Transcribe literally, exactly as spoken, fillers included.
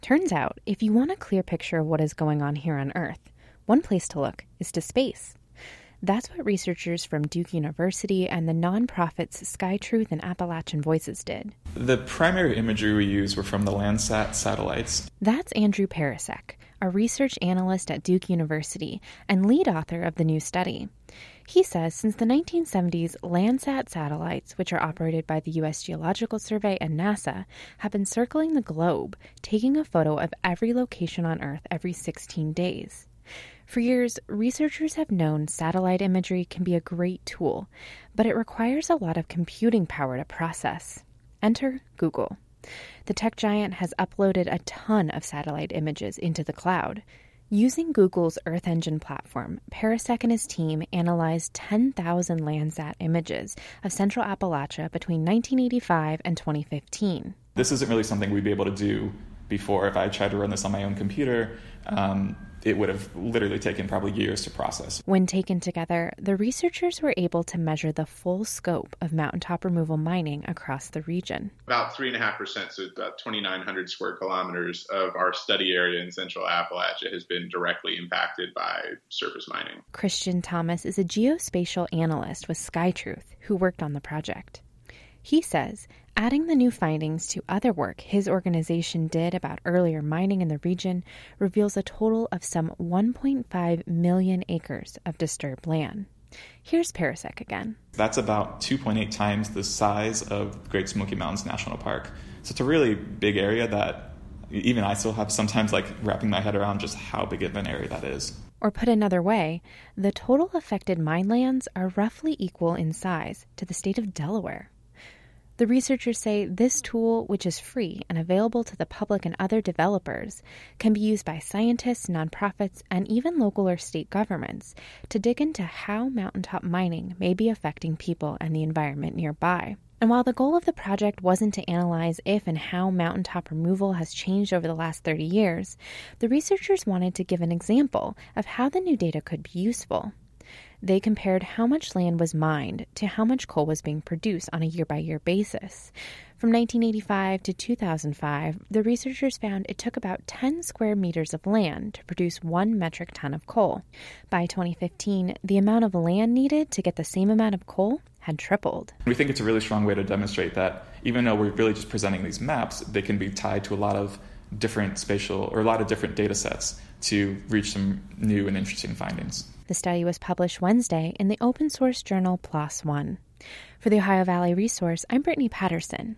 Turns out, if you want a clear picture of what is going on here on Earth, one place to look is to space. That's what researchers from Duke University and the nonprofits SkyTruth and Appalachian Voices did. The primary imagery we used were from the Landsat satellites. That's Andrew Parasek, a research analyst at Duke University and lead author of the new study. He says since the nineteen seventies, Landsat satellites, which are operated by the U S Geological Survey and NASA, have been circling the globe, taking a photo of every location on Earth every sixteen days. For years, researchers have known satellite imagery can be a great tool, but it requires a lot of computing power to process. Enter Google. The tech giant has uploaded a ton of satellite images into the cloud. Using Google's Earth Engine platform, Parasek and his team analyzed ten thousand Landsat images of central Appalachia between nineteen eighty-five and twenty fifteen. This isn't really something we'd be able to do before. If I tried to run this on my own computer, um, it would have literally taken probably years to process. When taken together, the researchers were able to measure the full scope of mountaintop removal mining across the region. About three point five percent, so about twenty-nine hundred square kilometers of our study area in central Appalachia has been directly impacted by surface mining. Christian Thomas is a geospatial analyst with SkyTruth who worked on the project. He says adding the new findings to other work his organization did about earlier mining in the region reveals a total of some one point five million acres of disturbed land. Here's Parasek again. That's about two point eight times the size of Great Smoky Mountains National Park. So it's a really big area that even I still have sometimes like wrapping my head around just how big of an area that is. Or put another way, the total affected mine lands are roughly equal in size to the state of Delaware. The researchers say this tool, which is free and available to the public and other developers, can be used by scientists, nonprofits, and even local or state governments to dig into how mountaintop mining may be affecting people and the environment nearby. And while the goal of the project wasn't to analyze if and how mountaintop removal has changed over the last thirty years, the researchers wanted to give an example of how the new data could be useful. They compared how much land was mined to how much coal was being produced on a year-by-year basis. From nineteen eighty-five to two thousand five, the researchers found it took about ten square meters of land to produce one metric ton of coal. By twenty fifteen, the amount of land needed to get the same amount of coal had tripled. We think it's a really strong way to demonstrate that even though we're really just presenting these maps, they can be tied to a lot of different spatial or a lot of different data sets to reach some new and interesting findings. The study was published Wednesday in the open source journal PLOS One. For the Ohio Valley Resource, I'm Brittany Patterson.